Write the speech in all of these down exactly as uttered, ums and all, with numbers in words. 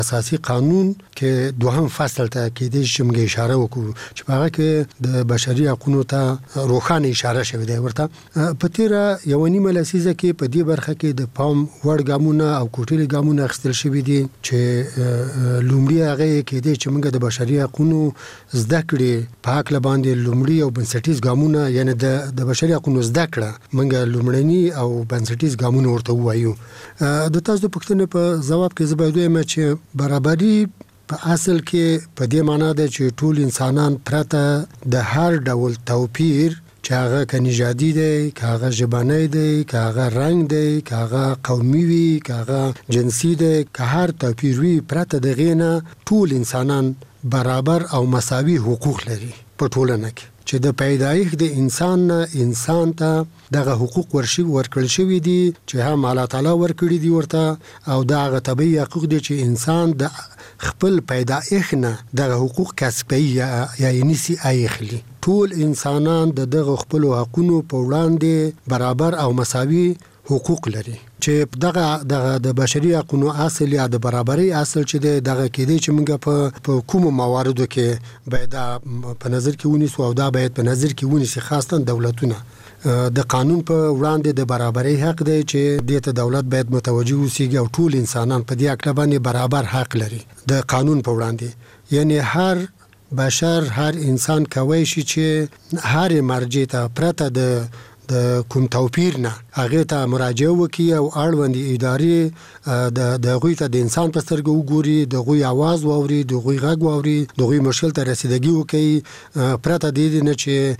اساسي قانون کې دوهم فصل ته کې د شمګه اشاره وکړو چې هغه کې د بشري حقوقو ته روخانه اشاره شوی دی. ورته په تیر یو نیمه لسیزه کې په دې برخه کې د پام وړ ګامونه او کوټلي ګامونه اخیستل شوی دي چې لومړی هغه کې د چې موږ د بشري حقوقو زده کړې په حق باندې لومړی او بنسټیز ګامونه یعنی د د بشري حقوقو زده کړه موږ لومړني او بنسټیز ګامونه ورته وایو. د تاسو د پوښتنې په جواب کې زه باید وایم چې برابري په اصل کې په دې معنی ده چې ټول انسانان پرته د هر ډول توپیر چې هغه که نژادي دی، که هغه ژبنی دی، که هغه رنګ دی، که هغه قومي وي، که هغه جنسي دی، که هر توپیر وي، پرته د هغې نه ټول انسانان برابر او مساوي حقوق لري په ټولنه کې. چې د پیدایښت د انسان نه انسان ته دغه حقوق ورشي ورکړل شوي دي چې هم الله تعالی ورکړي دي ورته، او دا هغه طبیعي حقوق دي چې انسان د خپل پیدایښت نه دغه حقوق کسبي یا یې نسی اخلي. ټول انسانان د دغه خپل حقوقو په وړاندې برابر او مساوي حقوق لري چې دغه دغه د بشري حقوقو اصل یا د برابرۍ اصل چې دغه کېدی چې موږ په په کوم مواردو کې باید په نظر کې ونیسو او دا باید په نظر کې ونیسي، خاصه دولتونه. د قانون په وړاندې د برابرۍ حق دی چې دې ته دولت باید متوجه اوسیږي او ټول انسانان په دې حق باندې برابر حق لري د قانون په وړاندې. یعنی هر بشر هر انسان کوي شي چې هر مرجع ته پرته د د کوم توپیر نه هغه ته مراجعه وکړي او اړوند ادارې د د غوي ته د انسان په سترګو وګوري، د غوي आवाज واوري، د غوي غږ واوري، د غوي مشکل ته رسیدګي وکړي، پرته د دې نه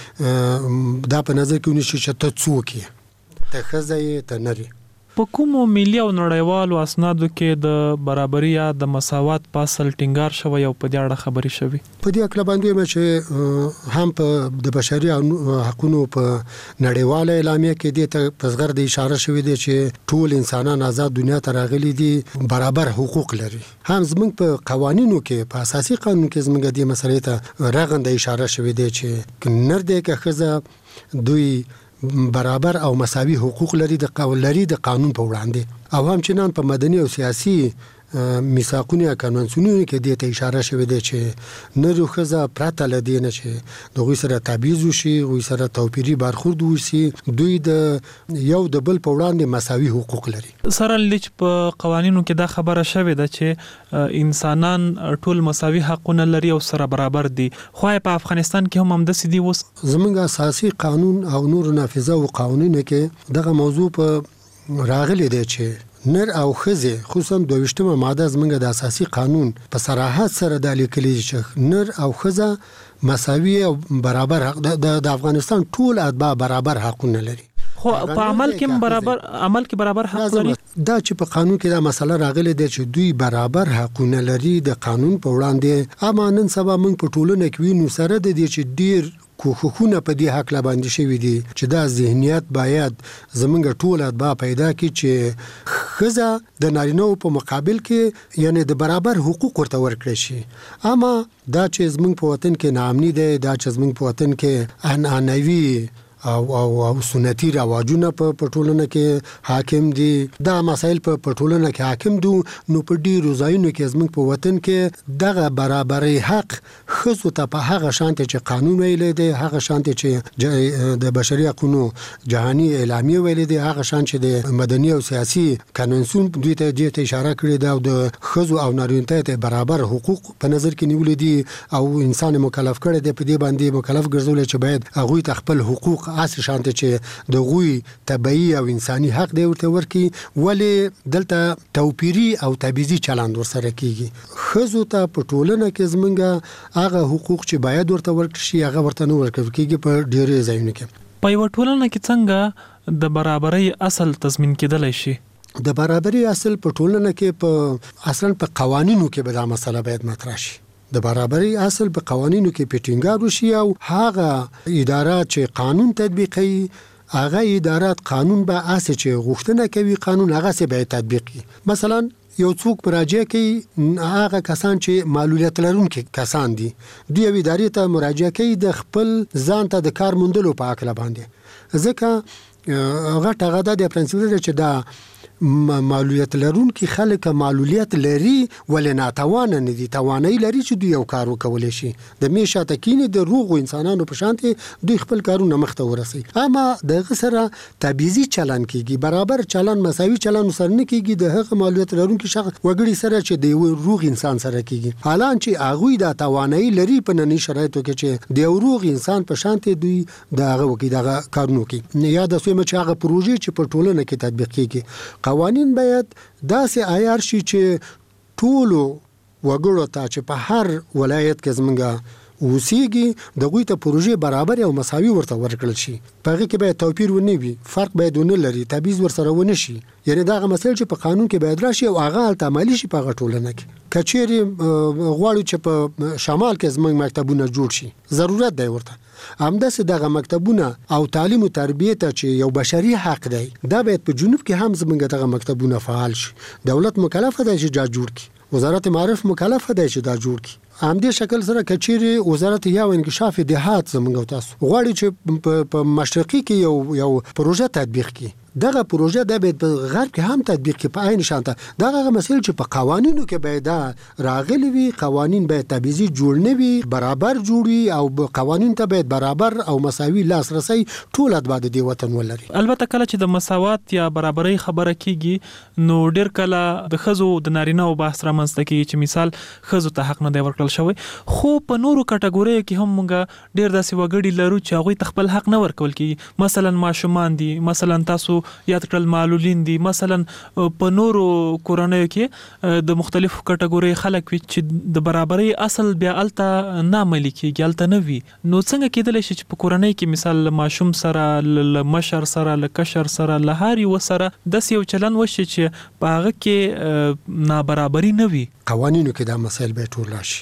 چې دا په نظر کې ونیسي چې ته څوک یې، ته ښځه یې، ته نر یې. په کومو ملي او نړیوالو اسنادو کې د برابرۍ یا د مساوات په اصل ټینګار شوی او په دې اړه خبرې شوي؟ په دې اړه باندې چې هم په د بشري حقوقو په نړیواله اعلامیه کې دې ته په صغر د اشاره شوی دی چې ټول انسانان آزاد دنیا ته راغلي دي، برابر حقوق لري. هم زموږ په قوانینو کې په اساسي قانون کې زموږ د مسلې ته رغنده اشاره شوی دی چې نر دی که ښځه دوی برابر او مساوي حقوق لري د قانون لري د قانون په وړاندې. او هم چې نن په مدني او سیاسي میثاقونو یا کنوانسیونونو کې دې ته اشاره شوی دی چې نر او ښځه پرته له دې نه چې د هغوی سره تبعیض وشي، هغوی سره توپیري برخورد وشي، دوی د یو د بل په وړاندې مساوي حقوق لري. سره لچ په قوانینو کې دا خبره شوې ده چې انسانان ټول مساوي حقونه لري او سره برابر دي، خو په افغانستان کې هم همداسې دي. اوس زموږ اساسي قانون او نور نافذه او قوانینو کې دغه موضوع په راغلی دی چې نر او ښځې خصوصا دویشتمه ماده زموږ د اساسي قانون په صراحت سره د لیکلي چې نر او ښځه مساوي او برابر حق د افغانستان ټول اتباع برابر حقونه لري. خو په عمل کې برابر عمل کې برابر حق لري. دا چې په قانون کې دا مسله راغلي ده چې دوی برابر حقونه لري د قانون په وړاندې. اما نن سبا موږ په ټولنه کې وینو سره د دې چې ډیر کوښښونه په دې حق باندې شوي دي چې دا ذهنیت باید زمونږ ټول اتباع پیدا کړي چې ښځه د نارینه‌و په مقابل کې یعنی د برابر حقوق ورته ورکړي شي. اما دا چې زمونږ په وطن کې ناامني ده، دا چې زمونږ په وطن کې عنعنوي او او او سنتي رواجونه په ټولنه کې حاکم دي، دا مسایل په ټولنه کې حاکم دي، نو په ډیرو ځایونو کې زموږ په وطن کې دغه برابرۍ حق ښځو ته په هغه شانتي چې قانون ویلی دی، هغه شانتي چې د بشري حقوقو جهاني اعلامیه ویلی دی، هغه شان چې د مدني او سیاسي کنونسیون دوی ته دې ته اشاره کړې ده او د ښځو او نارینه ته برابر حقوق په نظر کې نیولې دي او انسان مکلف کړی دی په دې باندې مکلف ګرځولې چې باید هغوی ته خپل حقوق اصل شانته چې د غوي طبيعي او انساني حق دی ورته ورکی، ولی دلته توپیری او تبعیضي چلند ورسره کیږي. خزو ته په ټولنه کې زمونږه هغه حقوق چې باید ورته ورکړي شي هغه ورته نه ورکړي کیږي په ډېرې ځایونو کې. په یو ټولنه کې څنګه د برابرۍ اصل تضمین کېدلی شي؟ د برابرۍ اصل په ټولنه کې په اصلا په قوانینو کې به دا مسله باید مطرح شي. د برابرۍ اصل په قوانینو کې پټینګار وشي او هغه ادارات چې قانون تطبیقوي هغه ادارات قانون به اساس چې غوښتنه کوي قانون هغه سه به تطبیقي. مثلا یو څوک مراجعه کوي هغه کسان چې معلولیت لرونکي کسان دي، دوی ادارې ته مراجعه کوي د خپل ځان ته د کار موندلو په اړه باندې، ځکه هغه هغه د پرنسپل چې دا معلولیت لرونکي خلک معلولیت لري ولې ناتوان نه دي، توانایي لري چې دوی یو کار وکولای شي. د میشاته کینې د روغو انسانانو په شان دوی خپل کارونه مخته ورسي. اما دغه سره تبعیضي چلن کیږي، برابر چلن مساوي چلن سره نه کیږي د هغه معلولیت لرونکي شخص وګړي سره چې د روغ انسان سره کیږي. حالان چې هغه د توانایي لري په ننني شرایطو کې چې د روغ انسان په شان دوی دغه وکي دغه کارونه کوي. یا د سومه چې هغه پروژې چې په ټولنه کې تطبیق کیږي، قوانین باید داسې عیار شي چې ټولو وګړو ته چې په هر ولایت کې زمونږ اوسېږي دغه ته پروژې برابر او مساوي ورته ورکړل شي. په هغه کې باید توپیر ونه وي، فرق باید ونه لري، تبعیض ورسره ونه شي. یعنی دغه مسله چې په قانون کې باید راشي او هغه عملي شي په ټولنه کې. کچېری غواړو چې په شمال کې زموږ مکتبونه جوړ شي، ضرورت دی ورته. همداسې دغه مکتبونه او تعلیم او تربیه ته چې یو بشري حق دی، دا باید په جنوب کې هم زموږ دغه مکتبونه فعال شي. دولت مکلف دی چې دا جوړ کړي، وزارت معارف مکلف دی چې دا جوړ کړي. همدې شکل سره کچېری وزارت یا انکشاف دهات زموږ تاسو غواړي چې په مشرقي کې یو یو پروژه تطبیق کړي، دغه پروژه د به په غرب کې هم تطبیق کې په عین شانته دغه مسایل چې په قوانینو کې باید راغلي وي، قوانین باید تبعیضي جوړ نه وي، برابر جوړي او قوانین ته باید برابر او مساوي لاسرسي ټول اتباع د وطن ولري. البته کله چې د مساوات یا برابرۍ خبره کیږي نو ډیر کله د خزو د نارینه او بحث رامنځته کیږي چې مثال خزو ته حق نه دی ورکړل شوی، خو په نورو کټګوریو کې هم موږ ډیر داسې وګړي لرو چې هغه خپل حق نه ورکول کیږي. مثلا ماشومان دي، مثلا تاسو یاد کړل معلولین دي، مثلا په نورو کورنیو کې د مختلفو کټګوري خلک وي چې د برابرۍ اصل بیا الته نه عملي کیږي، الته نه وي. نو څنګه کېدلی شي چې په کورنۍ کې مثال ماشوم سره ل مشر سره ل کشر سره ل هاري وسره داس یو چلن وشي چې په هغه کې نابرابري نه وي؟ قوانینو کې دا مسایل به ټول راشي.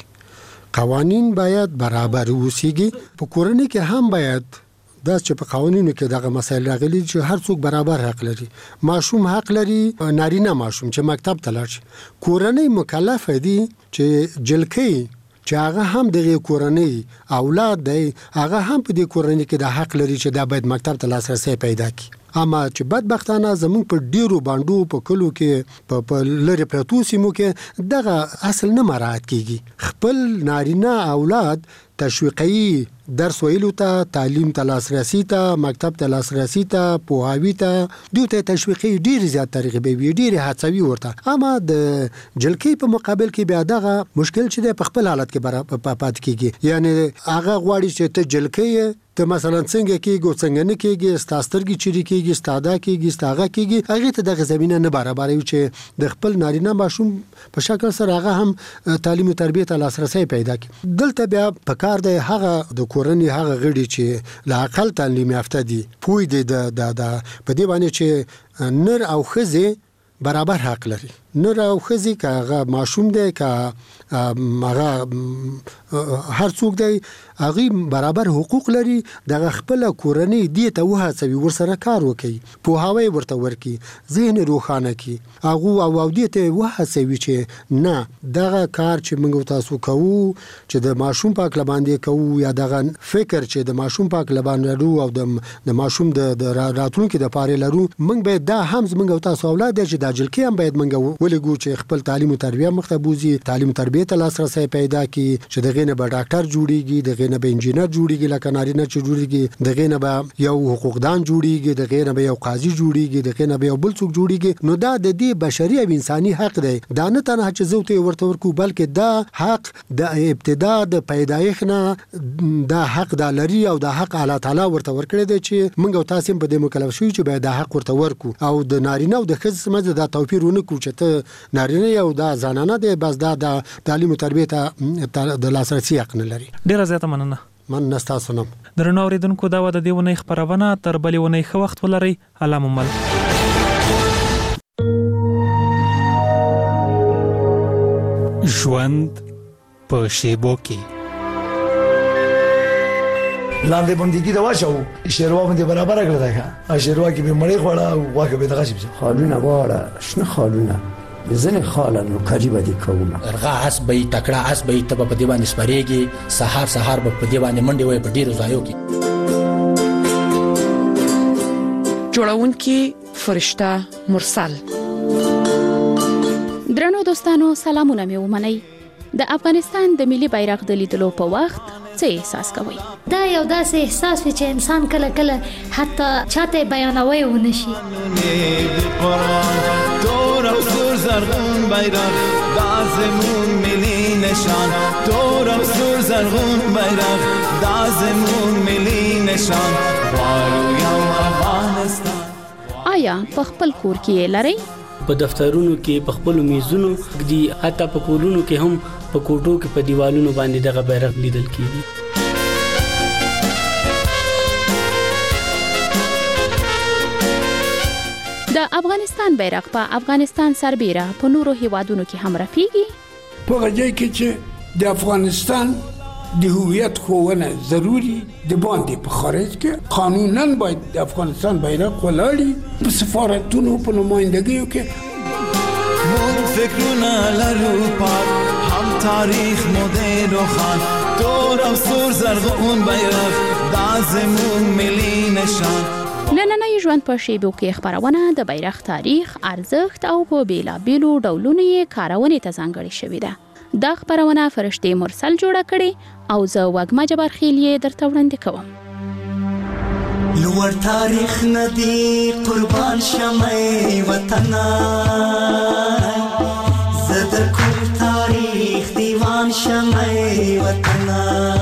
قوانین باید برابر اوسېږي. په کورنۍ کې هم باید دا چې په قوانینو کې دغه مسایل راغلي چې هر څوک برابر حق لري. ماشوم حق لري، نارینه ماشوم چې مکتب ته لاړ شي. کورنۍ مکلف دي چې جلکې چې هغه هم دغه کورنۍ اولاد دی، هغه هم په دې کورنۍ کې د حق لري چې دا باید مکتب ته لاسرسي پیدا کړي. اما چې بدبختانه زمونږ په ډیرو باندو په کلو کې په لری پرتو سیمو کې دغه اصل نه مراعات کیږي. خپل نارینه اولاد تشویقي درس ویلو ته، تعلیم ته لاسرسي ته، مکتب ته لاسرسي ته، پوهاوی ته دوی ته تشویقي ډیر زیات ترغیبي وي، ډیر هڅوي ورته. اما د جلکې په مقابل کې بیا دغه مشکل چې په خپل حالت کې برابر پات کیږي. یعنی هغه غواړي چې ته جلکې ته مثلا څنګه کېږي څنګه نه کېږي، ستاسترګي چيري کېږي، ستاده کېږي، ستاغه کېږي، هغه ته دغه زمينه نه برابر وي چې د خپل نارینه ماشوم په شکل سره هغه هم تعلیم او تربیه ته لاسرسي پیدا کړي. دلته بیا په کار دی هغه د کورنۍ هغه غړي چې لا عقل تعلیم یافته دي، پوی دي د د په دې باندې چې نر او ښځه برابر حق لري. نر او ښځه که هغه ماشوم دی که هغه هر څوک دی، هغه برابر حقوق لري. دغه خپل کورنۍ دی ته وهڅوي، ورسره کار وکړي، پوهاوی ورته ورکړي، ذهن روښانه کړي، هغه او او دی ته وهڅوي چې نه دغه کار چې موږ تاسو کوو چې د ماشوم په اړه باندې کوو، یا دغه فکر چې د ماشوم په اړه باندې لرو او د د ماشوم د راتلونکو د پاره لرو، موږ باید دا هم موږ تاسو اولاد چې د جلکې هم باید موږ ولګو چې خپل تعلیم او تربیه مخته بوزي، تعلیم او تربیه ته لاسرسي پیدا کړي، چې دغه نه به ډاکټر جوړيږي، دغه نه به انجینر جوړيږي، لکه نارینه چې جوړيږي، دغه نه به یو حقوقدان جوړيږي، دغه نه به یو قاضي جوړيږي، دغه نه به یو بل څوک جوړيږي. نو دا د دې بشري او انساني حق دی. دا نه تنه چې زوته ورته ورکو، بلکې دا حق د ابتدا د پیدایښت نه دا حق د لري او دا حق الله تعالی ورته ورکړي دی چې موږ تاسو په دې مکلف شو چې باید دا حق ورته ورکو. او د نارینه او د ښځې سمجه دا توپیر ونه کو چې ته نارینه یو دا زنانه دی، بس دا د تعلیم او تربیه ته د لاسرسي حق نه لري. ډیره زیاته مننه. من نستا سنم درنو اوریدونکو، دا و د دې ونې خبرونه، تر بلې ونې ښه وخت ولرئ. الله مو مل. ژوند په شیبو کې لاندې باندې کې دا واچو شیروا باندې برابر کړل دا شیروا کې به مړی خوړه او واکه به دغه شي خالونه واړه شنه خالونه بزنه خالن کاری بدی کوم ارغا اس به تکړه اس به ته په دی باندې سپریږي، سحر سحر په دی باندې منډي وای په ډیرو ځایو کې. جوړون کې فرشتہ مرسل دوستانو سلامونه مې ومنئ. د افغانستان د ملي بیرغ د لیدلو په وخت څه احساس کوئ؟ دا یو داسې احساس وي چې انسان کله کله حتی چاته بیانوي ونشي. تور او سور زرغون بیرغ دازمون ملی نشان، تور او سور زرغون بیرغ دازمون ملی نشان، غواړو یو افغانستان. آیا په خپل کور کې لرئ؟ په دفترونو کې، په خپل میزونو کې، حتی په کورونو کې هم په کوټو کې په دیوالونو باندې دغه بیرغ لیدل کیږي. د افغانستان بیرغ په افغانستان سربېره په نورو هیوادونو کې هم رپیږي. په ځای کې چې د افغانستان د هویت ښوونه ضروري د باندې په خارج کې قانونا باید د افغانستان بیرغ ولاړی په سفارتونو په نمایندګیو کې. مون فکرونه لرو پاک هم تاریخ مدر و خان، تور او سور زرغون بیرغ دازمون ملی نشان. نننۍ ژوند په شیبو کې خبرونه د بیرغ تاریخ، ارزښت او په بیلابیلو ډولونو یې کارونې ته ځانګړې شوې ده. دا خبرونه فرشتې مرسل جوړه کړې او زه وږمه جبارخیل یې درته وړاندې کوم. لوړ تاریخ ندی قربان شمه وطنا، زه د کور تاریخ دیوان شمه وطنا.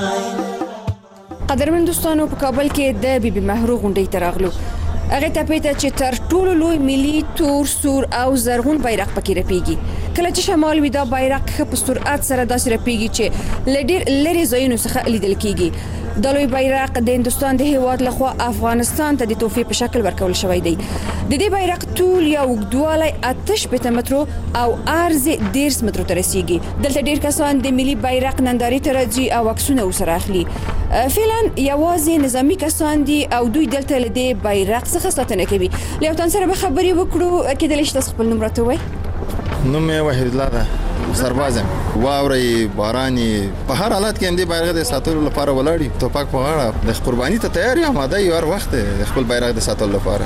قدرمن دوستانو، په کابل کې د بي بي محرو غونډې ته راغلو. هغه ته پیته چې تر ټولو لوی ملي تور سور او زرغون بیرغ پکې رپیږي. کله چې شمال وي دا بیرغ په سرعت سره داسې رپیږي چې لډیر لری ځایونو څخه لیدل کیږي. د لوی بیرغ د هندستان د هیواد لخوا افغانستان ته د تحفې په شکل ورکول شوی دی. د دې بیرغ طول یا اوږدوالی اته شپېته مترو او عرض دېرش مترو ته رسیږي. دلته ډیر کسان د ملي بیرغ نندارې ته راځي او عکسونه ورسره اخلي. فعلا یوازې نظامی کسان دي او دوی دلته له دې بیرغ څخه ساتنه کوي. له یو تن سره به خبرې وکړو. کېدلی شي تاسو خپل نوم راته ووایئ؟ نوم یې وحید الله ده، سرباز یم. واورئ، باراني، په هر حالت کې هم دې بیرغ د ساتلو لپاره ولاړ یو. توپک په غاړه د قرباني ته تیار یو، آماده یو هر وخت د خپل بیرغ د ساتلو لپاره.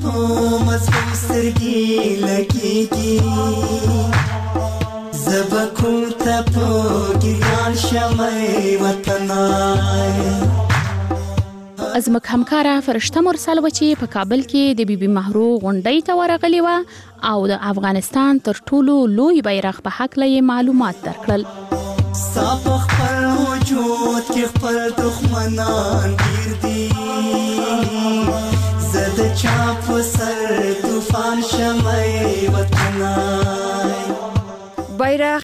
زبکم تپو گریان شمه وطنای. زموږ همکاره فرشته مرسل و چې په کابل کې د بي بي محرو غونډۍ ته ورغلې وه او د افغانستان تر ټولو لوی بیرغ په هکله یې معلومات درکړل. ستا په خپل وجود کې خپل دښمنان ډېر دي، زه د چا په سر طوفان شمه وطنای. بیرغ